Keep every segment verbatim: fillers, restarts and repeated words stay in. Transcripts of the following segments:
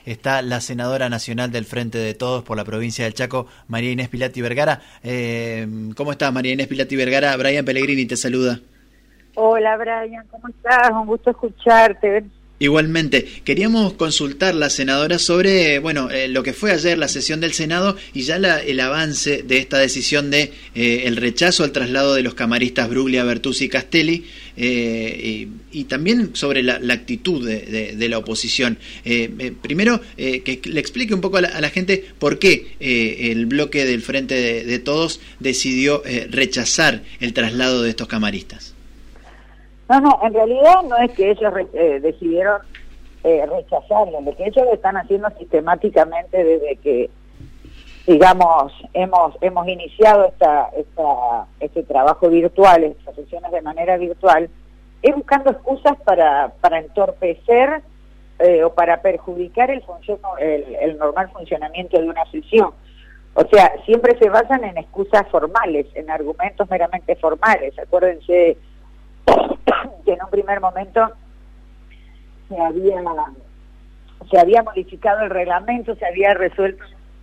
está la senadora nacional del Frente de Todos por la provincia del Chaco, María Inés Pilati Vergara. Eh, ¿Cómo estás, María Inés Pilati Vergara? Brian Pellegrini te saluda. Hola, Brian, ¿cómo estás? Un gusto escucharte. Igualmente, queríamos consultar la senadora sobre, bueno, eh, lo que fue ayer la sesión del Senado y ya la, el avance de esta decisión de eh, el rechazo al traslado de los camaristas Bruglia, Bertuzzi y Castelli, eh, y, y también sobre la, la actitud de, de, de la oposición. Eh, eh, primero, eh, que le explique un poco a la, a la gente por qué eh, el bloque del Frente de, de Todos decidió eh, rechazar el traslado de estos camaristas. No, no, en realidad no es que ellos eh, decidieron eh, rechazarlo, lo que ellos lo están haciendo sistemáticamente desde que, digamos, hemos hemos iniciado esta, esta este trabajo virtual, estas sesiones de manera virtual, es buscando excusas para, para entorpecer eh, o para perjudicar el, función, el, el normal funcionamiento de una sesión. O sea, siempre se basan en excusas formales, en argumentos meramente formales. Acuérdense que en un primer momento se había se había modificado el reglamento, se había resuelto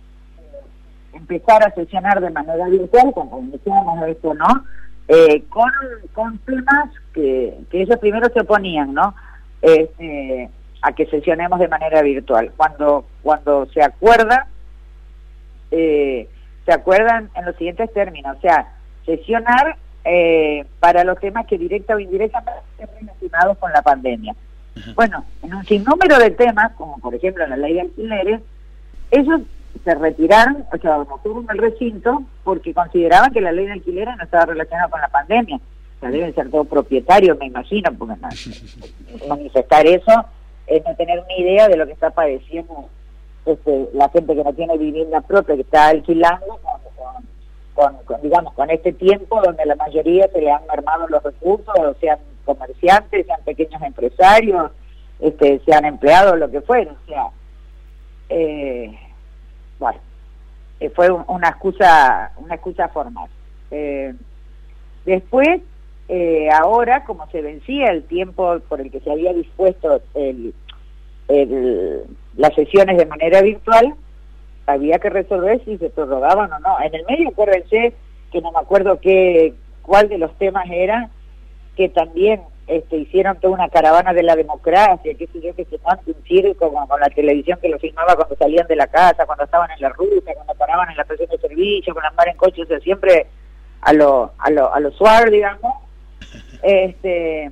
empezar a sesionar de manera virtual, cuando iniciamos esto, ¿no? Eh, con, con temas que, que ellos primero se oponían, ¿no? Este, a que sesionemos de manera virtual. Cuando cuando se acuerda, eh, se acuerdan en los siguientes términos, o sea, sesionar Eh, para los temas que directa o indirectamente estén relacionados con la pandemia. Uh-huh. Bueno, en un sinnúmero de temas, como por ejemplo la ley de alquileres, ellos se retiraron, o sea, no fueron al recinto porque consideraban que la ley de alquileres no estaba relacionada con la pandemia. O sea, deben ser todos propietarios, me imagino, porque no, manifestar eso es no tener una idea de lo que está padeciendo este, la gente que no tiene vivienda propia, que está alquilando con, con Con, con, digamos, con este tiempo donde la mayoría se le han mermado los recursos, sean comerciantes, sean pequeños empresarios, este, sean empleados, lo que fuera. O sea, eh, bueno, eh, fue un, una excusa una excusa formal. Eh, después, eh, ahora, como se vencía el tiempo por el que se había dispuesto el, el, las sesiones de manera virtual, había que resolver si se prorrogaban o no. En el medio, acuérdense que no me acuerdo qué, cuál de los temas era, que también este, hicieron toda una caravana de la democracia, qué sé yo, que se monte un circo con, con la televisión que lo filmaba cuando salían de la casa, cuando estaban en la ruta, cuando paraban en la estación de servicio, con andar en coche, o sea, siempre a lo, a lo, a lo suave, digamos. Este...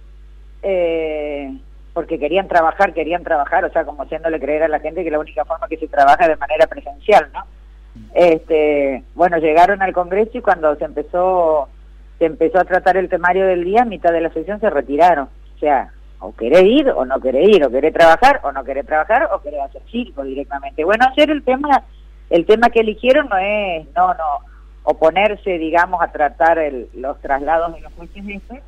Eh, porque querían trabajar, querían trabajar, o sea, como haciéndole creer a la gente que la única forma que se trabaja es de manera presencial, ¿no? Este, bueno, llegaron al Congreso y cuando se empezó se empezó a tratar el temario del día, a mitad de la sesión se retiraron. O sea, o querés ir o no querés ir, o querés trabajar o no querés trabajar, o querés hacer circo directamente. Bueno, ayer el tema, el tema que eligieron no es, no, no, oponerse, digamos, a tratar el, los traslados de los jueces estos,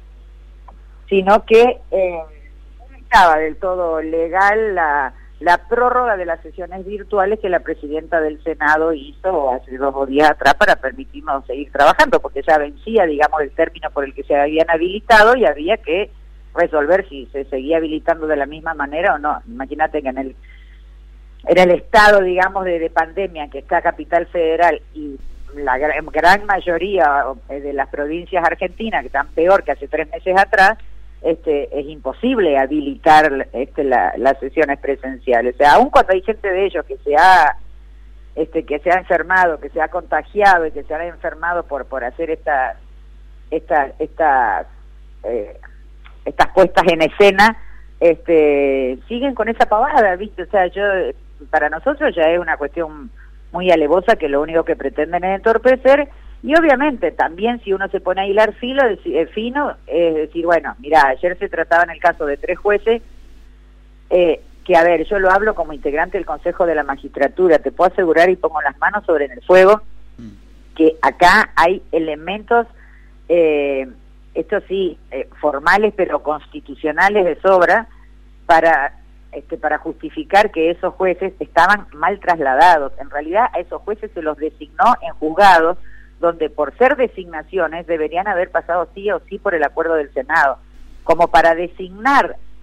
sino que eh, estaba del todo legal la, la prórroga de las sesiones virtuales que la presidenta del Senado hizo hace dos días atrás para permitirnos seguir trabajando, porque ya vencía, digamos, el término por el que se habían habilitado y había que resolver si se seguía habilitando de la misma manera o no. Imagínate que en el, en el estado, digamos, de, de pandemia que está Capital Federal y la gran, gran mayoría de las provincias argentinas, que están peor que hace tres meses atrás, Este, es imposible habilitar este, la, las sesiones presenciales. O sea, aun cuando hay gente de ellos que se ha este, que se ha enfermado, que se ha contagiado y que se ha enfermado por por hacer estas estas estas eh, estas puestas en escena, este, siguen con esa pavada, ¿viste? O sea, yo para nosotros ya es una cuestión muy alevosa que lo único que pretenden es entorpecer. Y obviamente también si uno se pone a hilar filo, eh, fino, es decir, bueno, mira, ayer se trataba en el caso de tres jueces, eh, que a ver, yo lo hablo como integrante del Consejo de la Magistratura, te puedo asegurar y pongo las manos sobre el fuego, que acá hay elementos, eh, esto sí, eh, formales pero constitucionales de sobra, para, este, para justificar que esos jueces estaban mal trasladados. En realidad a esos jueces se los designó en juzgados, donde por ser designaciones deberían haber pasado sí o sí por el acuerdo del Senado. Como para designar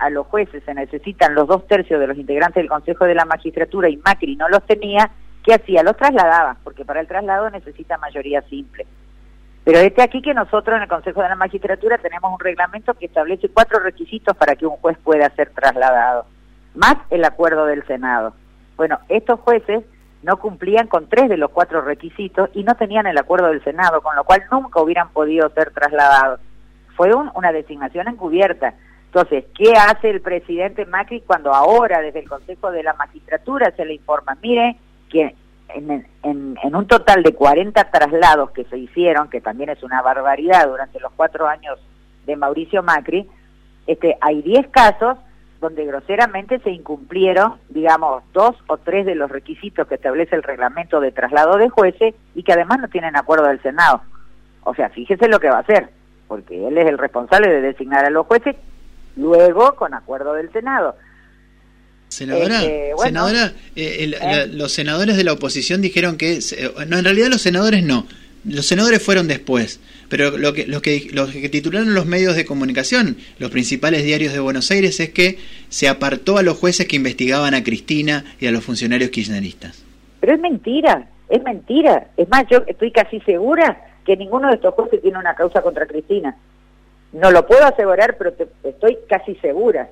a los jueces se necesitan los dos tercios de los integrantes del Consejo de la Magistratura y Macri no los tenía, ¿qué hacía? Los trasladaba, porque para el traslado necesita mayoría simple. Pero este aquí que nosotros en el Consejo de la Magistratura tenemos un reglamento que establece cuatro requisitos para que un juez pueda ser trasladado, más el acuerdo del Senado. Bueno, estos jueces no cumplían con tres de los cuatro requisitos y no tenían el acuerdo del Senado, con lo cual nunca hubieran podido ser trasladados. Fue un, una designación encubierta. Entonces, ¿qué hace el presidente Macri cuando ahora desde el Consejo de la Magistratura se le informa? Mire, que en, en, en un total de cuarenta traslados que se hicieron, que también es una barbaridad durante los cuatro años de Mauricio Macri, este, hay diez casos donde groseramente se incumplieron, digamos, dos o tres de los requisitos que establece el reglamento de traslado de jueces y que además no tienen acuerdo del Senado. O sea, fíjese lo que va a hacer, porque él es el responsable de designar a los jueces, luego con acuerdo del Senado. Senadora, este, bueno, senadora eh, el, ¿eh? la, los senadores de la oposición dijeron que, eh, no, en realidad los senadores no, los senadores fueron después, pero lo que, los que los que titularon los medios de comunicación, los principales diarios de Buenos Aires, es que se apartó a los jueces que investigaban a Cristina y a los funcionarios kirchneristas. Pero es mentira, es mentira. Es más, yo estoy casi segura que ninguno de estos jueces tiene una causa contra Cristina. No lo puedo asegurar, pero te, estoy casi segura.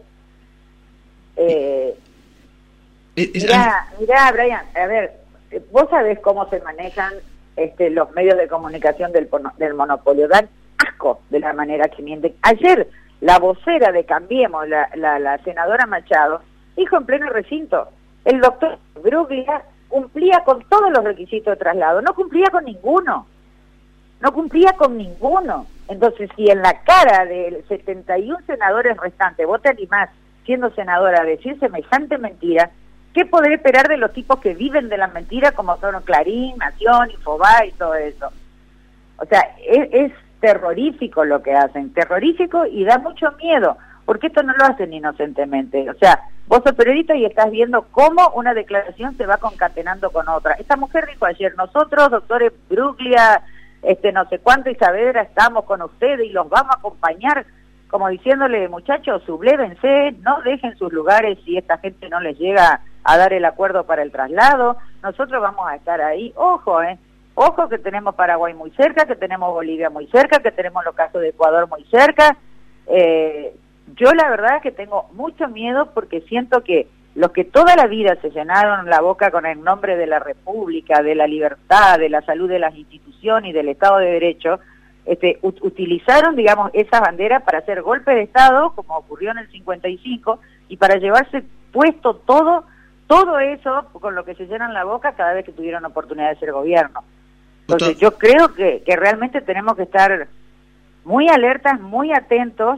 Eh, es, mirá, mirá, Brian, a ver, vos sabés cómo se manejan este, los medios de comunicación del, del monopolio. Dan asco de la manera que mienten. Ayer, la vocera de Cambiemos, la, la, la senadora Machado, dijo en pleno recinto, el doctor Bruglia cumplía con todos los requisitos de traslado, no cumplía con ninguno, no cumplía con ninguno. Entonces, si en la cara de setenta y uno senadores restantes vos te animás, siendo senadora, a decir semejante mentira, ¿qué podré esperar de los tipos que viven de la mentira como son Clarín, Nación, Infobae y todo eso? O sea, es, es terrorífico lo que hacen, terrorífico y da mucho miedo, porque esto no lo hacen inocentemente. O sea, vos sos periodista y estás viendo cómo una declaración se va concatenando con otra. Esta mujer dijo ayer, nosotros, doctores Bruglia, este no sé cuánto y Saavedra, estamos con ustedes y los vamos a acompañar, como diciéndole, muchachos, sublévense, no dejen sus lugares si esta gente no les llega a dar el acuerdo para el traslado, nosotros vamos a estar ahí. Ojo, eh, ojo que tenemos Paraguay muy cerca, que tenemos Bolivia muy cerca, que tenemos los casos de Ecuador muy cerca. Eh, yo la verdad es que tengo mucho miedo porque siento que los que toda la vida se llenaron la boca con el nombre de la República, de la libertad, de la salud de las instituciones y del Estado de Derecho, este, ut utilizaron, digamos, esa bandera para hacer golpe de Estado, como ocurrió en el cincuenta y cinco, y para llevarse puesto todo, todo eso con lo que se llenan la boca cada vez que tuvieron oportunidad de ser gobierno. Entonces yo creo que, que realmente tenemos que estar muy alertas, muy atentos,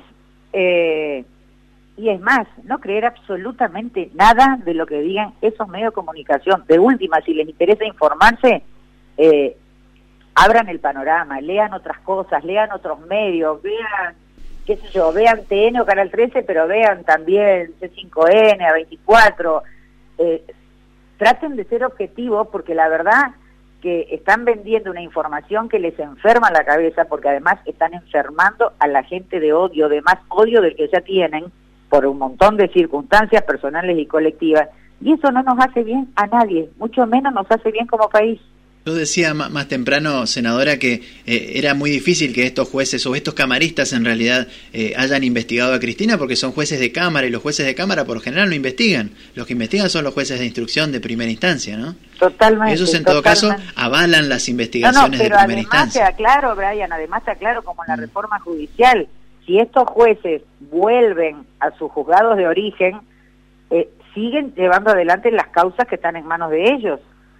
eh, y es más, no creer absolutamente nada de lo que digan esos medios de comunicación. De última, si les interesa informarse, eh, abran el panorama, lean otras cosas, lean otros medios, vean, qué sé yo, vean T N o Canal trece, pero vean también C cinco N, A veinticuatro, eh, traten de ser objetivos, porque la verdad que están vendiendo una información que les enferma la cabeza, porque además están enfermando a la gente de odio, de más odio del que ya tienen, por un montón de circunstancias personales y colectivas, y eso no nos hace bien a nadie, mucho menos nos hace bien como país. Yo decía más temprano, senadora, que eh, era muy difícil que estos jueces o estos camaristas en realidad eh, hayan investigado a Cristina porque son jueces de Cámara y los jueces de Cámara por lo general no investigan. Los que investigan son los jueces de instrucción de primera instancia, ¿no? Totalmente. Esos en todo totalmente. caso avalan las investigaciones no, no, pero de primera además instancia. te aclaro, Brian, además te aclaro como en la mm. reforma reforma judicial, si estos jueces vuelven a sus juzgados de origen, eh, siguen llevando adelante las causas que están en manos de ellos.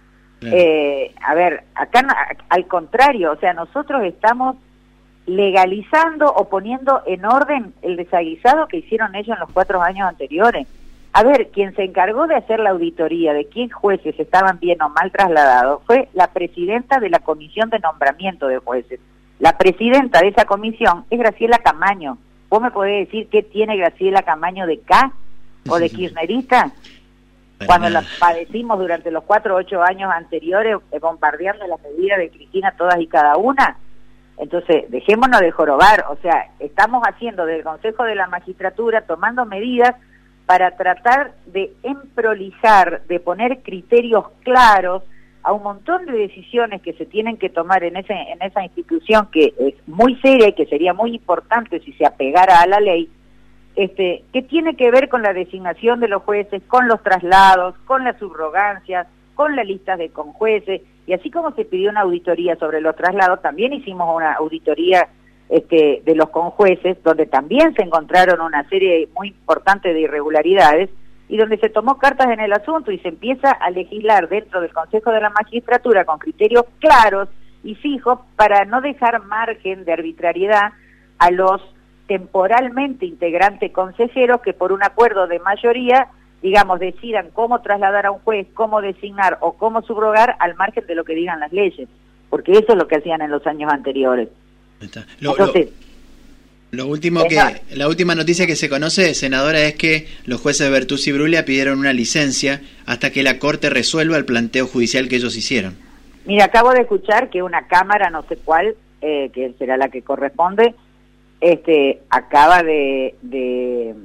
Eh, a ver, acá no, al contrario, o sea, nosotros estamos legalizando o poniendo en orden el desaguisado que hicieron ellos en los cuatro años anteriores. A ver, quien se encargó de hacer la auditoría de quién jueces estaban bien o mal trasladados fue la presidenta de la Comisión de Nombramiento de Jueces. La presidenta de esa comisión es Graciela Camaño. ¿Vos me podés decir qué tiene Graciela Camaño de K o de kirchnerista? Cuando la padecimos durante los cuatro o ocho años anteriores, eh, bombardeando las medidas de Cristina todas y cada una. Entonces, dejémonos de jorobar, o sea, estamos haciendo del Consejo de la Magistratura, tomando medidas para tratar de emprolijar, de poner criterios claros a un montón de decisiones que se tienen que tomar en ese en esa institución, que es muy seria y que sería muy importante si se apegara a la ley, este, que tiene que ver con la designación de los jueces, con los traslados, con las subrogancias, con las listas de conjueces, y así como se pidió una auditoría sobre los traslados, también hicimos una auditoría este, de los conjueces, donde también se encontraron una serie muy importante de irregularidades, y donde se tomó cartas en el asunto y se empieza a legislar dentro del Consejo de la Magistratura con criterios claros y fijos para no dejar margen de arbitrariedad a los temporalmente integrantes consejeros que por un acuerdo de mayoría, digamos, decidan cómo trasladar a un juez, cómo designar o cómo subrogar al margen de lo que digan las leyes, porque eso es lo que hacían en los años anteriores. Está. Lo, Entonces, lo... Lo último que, la última noticia que se conoce, senadora, es que los jueces Bertuzzi y Bruglia pidieron una licencia hasta que la Corte resuelva el planteo judicial que ellos hicieron. Mira, acabo de escuchar que una cámara, no sé cuál, eh, que será la que corresponde, este, acaba de, de,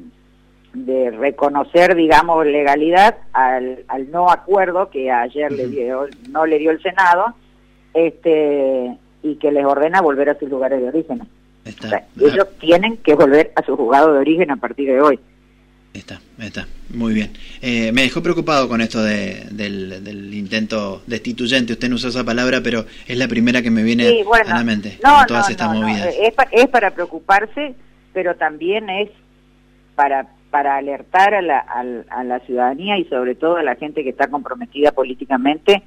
de reconocer, digamos, legalidad al, al no acuerdo que ayer uh-huh. le dio, no le dio el Senado, este, y que les ordena volver a sus lugares de origen. Está. O sea, ellos ah. tienen que volver a su juzgado de origen a partir de hoy. Está, está, muy bien. Eh, me dejó preocupado con esto de, del, del intento destituyente. Usted no usó esa palabra, pero es la primera que me viene sí, bueno, a la mente. No, con todas no, estas no, movidas. No. Es, pa, es para preocuparse, pero también es para para alertar a la, a, a la ciudadanía y sobre todo a la gente que está comprometida políticamente,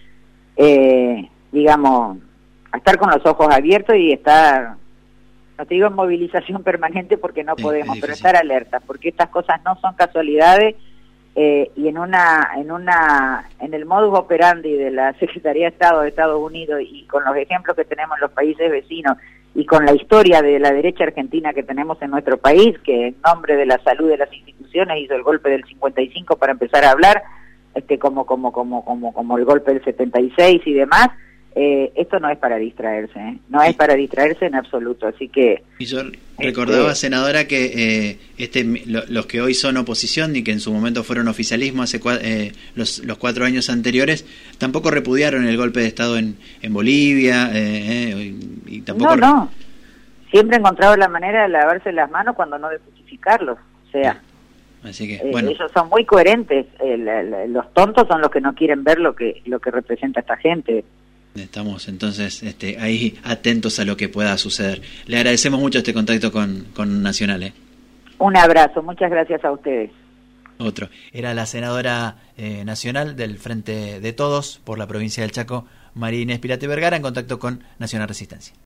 eh, digamos, a estar con los ojos abiertos y estar... No te digo en movilización permanente porque no sí, podemos, pero estar alerta, porque estas cosas no son casualidades eh, y en una, en una, en el modus operandi de la Secretaría de Estado de Estados Unidos y con los ejemplos que tenemos en los países vecinos y con la historia de la derecha argentina que tenemos en nuestro país, que en nombre de la salud de las instituciones hizo el golpe del cincuenta y cinco para empezar a hablar, este, como, como, como, como, como el golpe del setenta y seis y demás. Eh, esto no es para distraerse, ¿eh? no es para distraerse en absoluto, así que... Y yo recordaba, este, senadora, que eh, este lo, los que hoy son oposición y que en su momento fueron oficialismo hace cua, eh, los, los cuatro años anteriores, tampoco repudiaron el golpe de Estado en, en Bolivia, eh, eh, y tampoco... No, no, siempre encontraron la manera de lavarse las manos cuando no de justificarlos, o sea... Así que, eh, bueno. Ellos son muy coherentes, eh, la, la, los tontos son los que no quieren ver lo que, lo que representa esta gente. Estamos entonces este, ahí atentos a lo que pueda suceder. Le agradecemos mucho este contacto con, con Nacional. ¿eh? Un abrazo, muchas gracias a ustedes. Otro. Era la senadora eh, nacional del Frente de Todos por la provincia del Chaco, María Inés Pilate Vergara, en contacto con Nacional Resistencia.